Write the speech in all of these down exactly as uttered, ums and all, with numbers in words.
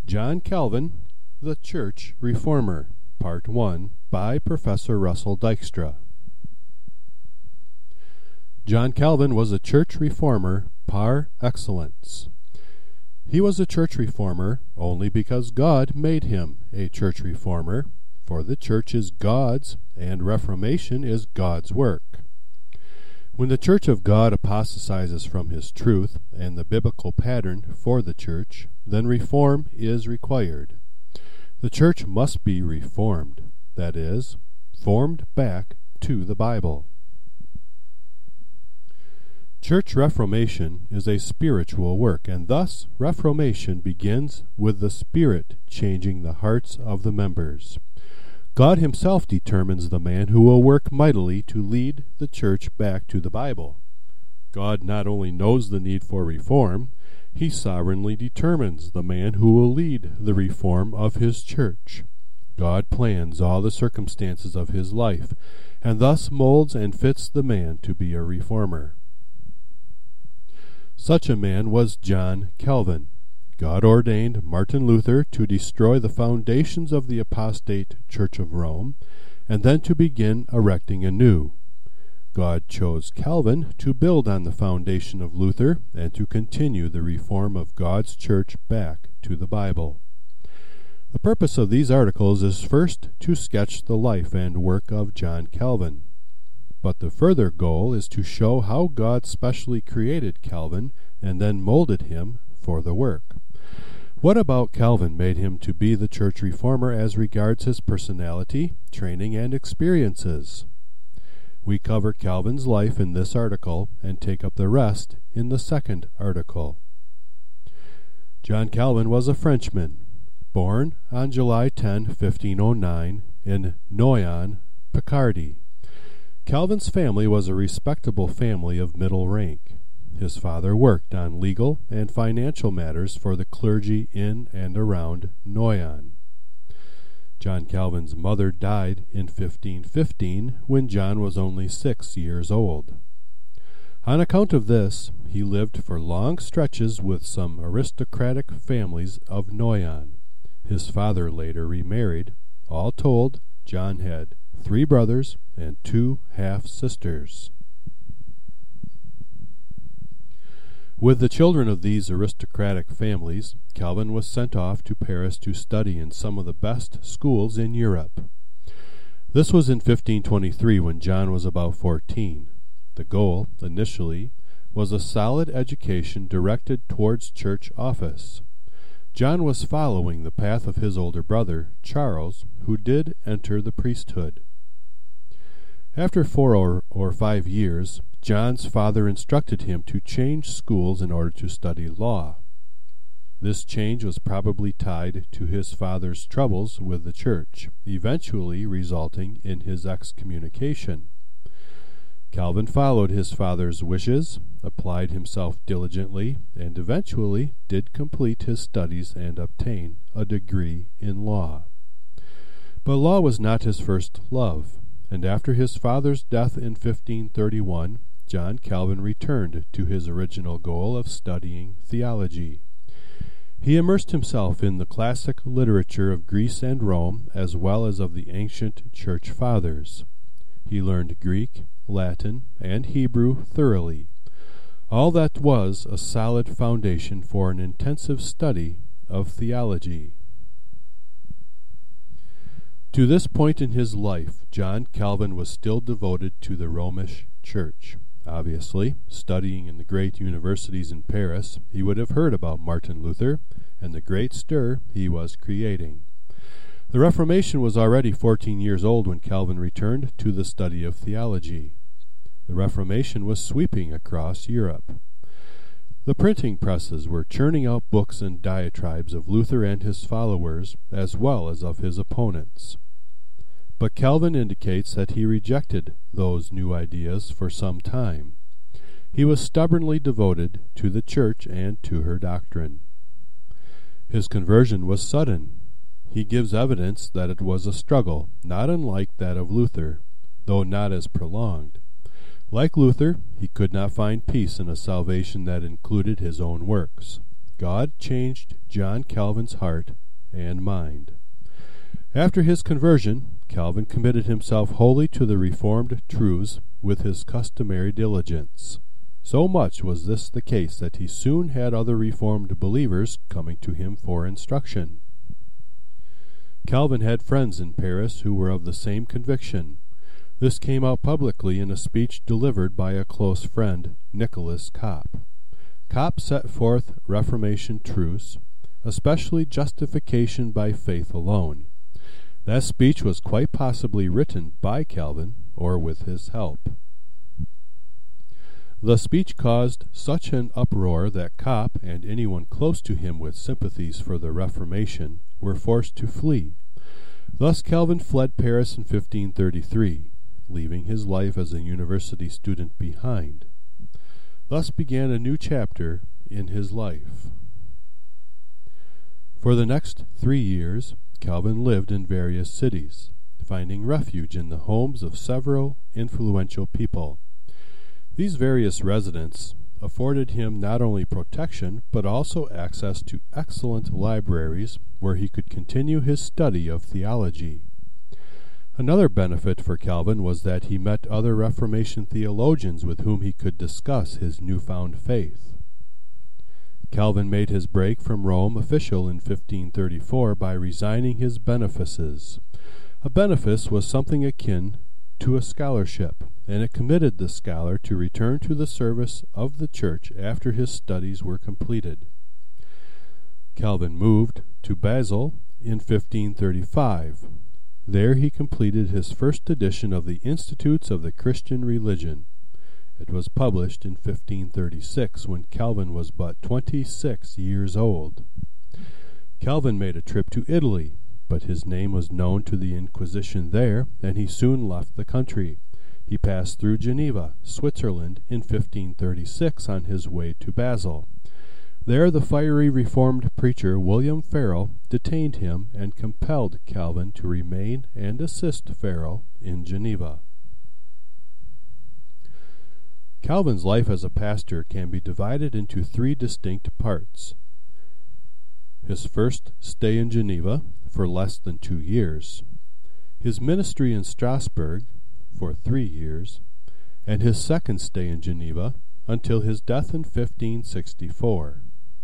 John Calvin, the Church Reformer, Part one, by Professor Russell Dykstra. John Calvin was a church reformer par excellence. He was a church reformer only because God made him a church reformer, for the church is God's and reformation is God's work. When the church of God apostatizes from his truth and the biblical pattern for the church, then reform is required. The church must be reformed, that is, formed back to the Bible. Church reformation is a spiritual work, and thus reformation begins with the Spirit changing the hearts of the members. God himself determines the man who will work mightily to lead the church back to the Bible. God not only knows the need for reform, he sovereignly determines the man who will lead the reform of his church. God plans all the circumstances of his life, and thus molds and fits the man to be a reformer. Such a man was John Calvin. God ordained Martin Luther to destroy the foundations of the apostate Church of Rome, and then to begin erecting anew. God chose Calvin to build on the foundation of Luther and to continue the reform of God's church back to the Bible. The purpose of these articles is first to sketch the life and work of John Calvin. But the further goal is to show how God specially created Calvin and then molded him for the work. What about Calvin made him to be the church reformer as regards his personality, training, and experiences? We cover Calvin's life in this article and take up the rest in the second article. John Calvin was a Frenchman, born on July tenth, fifteen oh nine, in Noyon, Picardy. Calvin's family was a respectable family of middle rank. His father worked on legal and financial matters for the clergy in and around Noyon. John Calvin's mother died in fifteen fifteen when John was only six years old. On account of this, he lived for long stretches with some aristocratic families of Noyon. His father later remarried. All told, John had three brothers and two half-sisters. With the children of these aristocratic families, Calvin was sent off to Paris to study in some of the best schools in Europe. This was in fifteen twenty-three when John was about fourteen. The goal, initially, was a solid education directed towards church office. John was following the path of his older brother, Charles, who did enter the priesthood. After four or, or five years, John's father instructed him to change schools in order to study law. This change was probably tied to his father's troubles with the church, eventually resulting in his excommunication. Calvin followed his father's wishes, applied himself diligently, and eventually did complete his studies and obtain a degree in law. But law was not his first love, and after his father's death in fifteen thirty-one, John Calvin returned to his original goal of studying theology. He immersed himself in the classic literature of Greece and Rome, as well as of the ancient church fathers. He learned Greek, Latin, and Hebrew thoroughly. All that was a solid foundation for an intensive study of theology. To this point in his life, John Calvin was still devoted to the Romish Church. Obviously, studying in the great universities in Paris, he would have heard about Martin Luther and the great stir he was creating. The Reformation was already fourteen years old when Calvin returned to the study of theology. The Reformation was sweeping across Europe. The printing presses were churning out books and diatribes of Luther and his followers, as well as of his opponents. But Calvin indicates that he rejected those new ideas for some time. He was stubbornly devoted to the church and to her doctrine. His conversion was sudden. He gives evidence that it was a struggle, not unlike that of Luther, though not as prolonged. Like Luther, he could not find peace in a salvation that included his own works. God changed John Calvin's heart and mind. After his conversion, Calvin committed himself wholly to the Reformed truths with his customary diligence. So much was this the case that he soon had other Reformed believers coming to him for instruction. Calvin had friends in Paris who were of the same conviction. This came out publicly in a speech delivered by a close friend, Nicholas Kopp. Kopp set forth Reformation truths, especially justification by faith alone. That speech was quite possibly written by Calvin, or with his help. The speech caused such an uproar that Kopp and anyone close to him with sympathies for the Reformation were forced to flee. Thus Calvin fled Paris in fifteen thirty-three, leaving his life as a university student behind. Thus began a new chapter in his life. For the next three years, Calvin lived in various cities, finding refuge in the homes of several influential people. These various residents afforded him not only protection, but also access to excellent libraries where he could continue his study of theology. Another benefit for Calvin was that he met other Reformation theologians with whom he could discuss his newfound faith. Calvin made his break from Rome official in fifteen thirty-four by resigning his benefices. A benefice was something akin to a scholarship, and it committed the scholar to return to the service of the church after his studies were completed. Calvin moved to Basel in fifteen thirty-five. There he completed his first edition of the Institutes of the Christian Religion. It was published in fifteen thirty-six, when Calvin was but twenty-six years old. Calvin made a trip to Italy, but his name was known to the Inquisition there, and he soon left the country. He passed through Geneva, Switzerland, in fifteen thirty-six on his way to Basel. There the fiery Reformed preacher William Farel detained him and compelled Calvin to remain and assist Farel in Geneva. Calvin's life as a pastor can be divided into three distinct parts. His first stay in Geneva for less than two years, his ministry in Strasbourg for three years, and his second stay in Geneva until his death in fifteen sixty-four.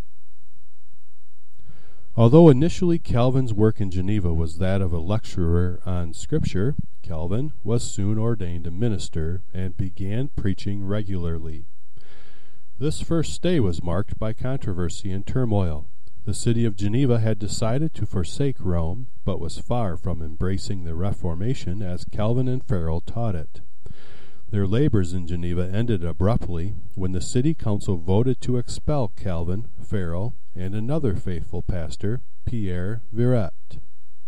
Although initially Calvin's work in Geneva was that of a lecturer on Scripture, Calvin was soon ordained a minister and began preaching regularly. This first stay was marked by controversy and turmoil. The city of Geneva had decided to forsake Rome, but was far from embracing the Reformation as Calvin and Farel taught it. Their labors in Geneva ended abruptly when the city council voted to expel Calvin, Farel, and another faithful pastor, Pierre Viret.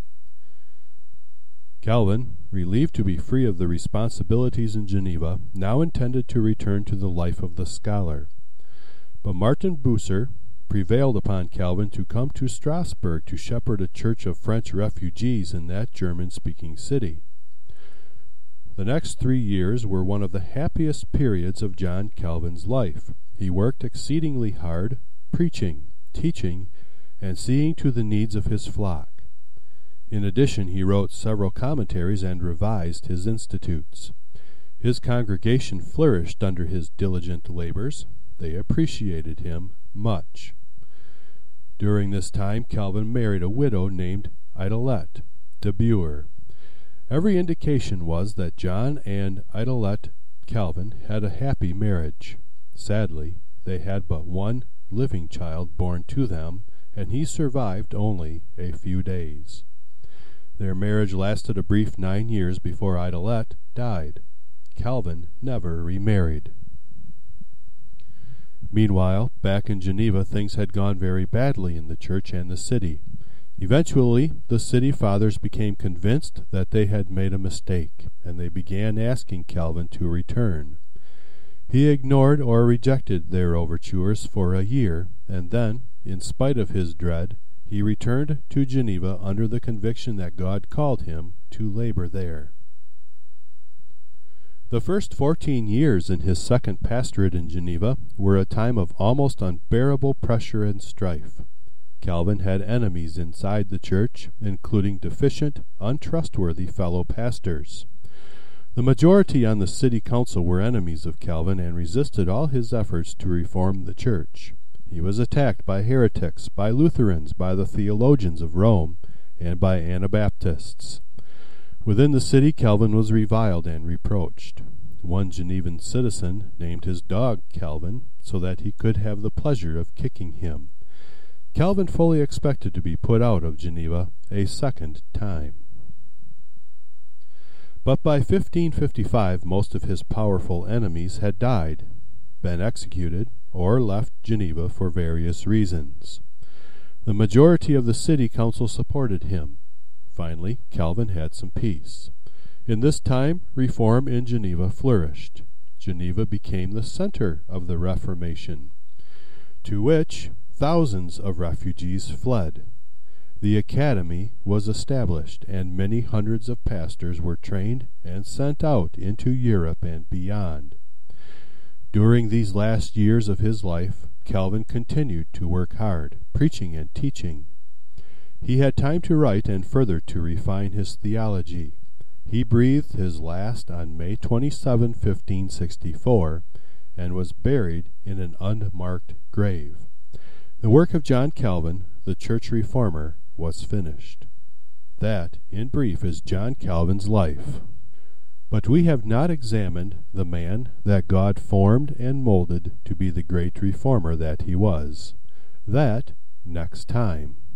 Calvin, relieved to be free of the responsibilities in Geneva, now intended to return to the life of the scholar. But Martin Bucer prevailed upon Calvin to come to Strasbourg to shepherd a church of French refugees in that German-speaking city. The next three years were one of the happiest periods of John Calvin's life. He worked exceedingly hard, preaching, teaching, and seeing to the needs of his flock. In addition, he wrote several commentaries and revised his institutes. His congregation flourished under his diligent labors. They appreciated him much. During this time, Calvin married a widow named Idelette de Buer. Every indication was that John and Idelette Calvin had a happy marriage. Sadly, they had but one living child born to them, and he survived only a few days. Their marriage lasted a brief nine years before Idelette died. Calvin never remarried. Meanwhile, back in Geneva, things had gone very badly in the church and the city. Eventually, the city fathers became convinced that they had made a mistake, and they began asking Calvin to return. He ignored or rejected their overtures for a year, and then, in spite of his dread, he returned to Geneva under the conviction that God called him to labor there. The first fourteen years in his second pastorate in Geneva were a time of almost unbearable pressure and strife. Calvin had enemies inside the church, including deficient, untrustworthy fellow pastors. The majority on the city council were enemies of Calvin and resisted all his efforts to reform the church. He was attacked by heretics, by Lutherans, by the theologians of Rome, and by Anabaptists. Within the city, Calvin was reviled and reproached. One Genevan citizen named his dog Calvin so that he could have the pleasure of kicking him. Calvin fully expected to be put out of Geneva a second time. But by fifteen fifty-five most of his powerful enemies had died, been executed, or left Geneva for various reasons. The majority of the city council supported him. Finally, Calvin had some peace. In this time, reform in Geneva flourished. Geneva became the center of the Reformation, to which thousands of refugees fled. The academy was established, and many hundreds of pastors were trained and sent out into Europe and beyond. During these last years of his life, Calvin continued to work hard, preaching and teaching. He had time to write and further to refine his theology. He breathed his last on May twenty-seventh, fifteen sixty-four, and was buried in an unmarked grave. The work of John Calvin, the church reformer, was finished. That, in brief, is John Calvin's life. But we have not examined the man that God formed and molded to be the great reformer that he was. That next time.